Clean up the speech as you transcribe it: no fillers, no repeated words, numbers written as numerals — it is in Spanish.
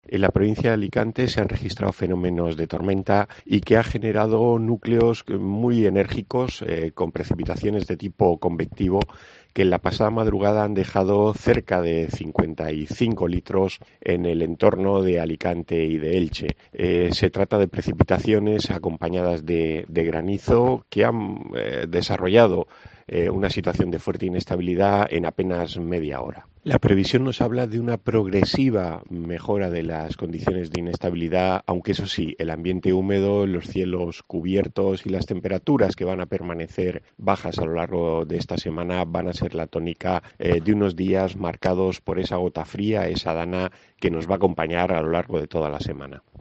En la provincia de Alicante se han registrado fenómenos de tormenta y que ha generado núcleos muy enérgicos con precipitaciones de tipo convectivo que en la pasada madrugada han dejado cerca de 55 litros en el entorno de Alicante y de Elche. Se trata de precipitaciones acompañadas de granizo que han desarrollado una situación de fuerte inestabilidad en apenas media hora. La previsión nos habla de una progresiva mejora de las condiciones de inestabilidad, aunque eso sí, el ambiente húmedo, los cielos cubiertos y las temperaturas que van a permanecer bajas a lo largo de esta semana van a ser la tónica de unos días marcados por esa gota fría, esa dana que nos va a acompañar a lo largo de toda la semana.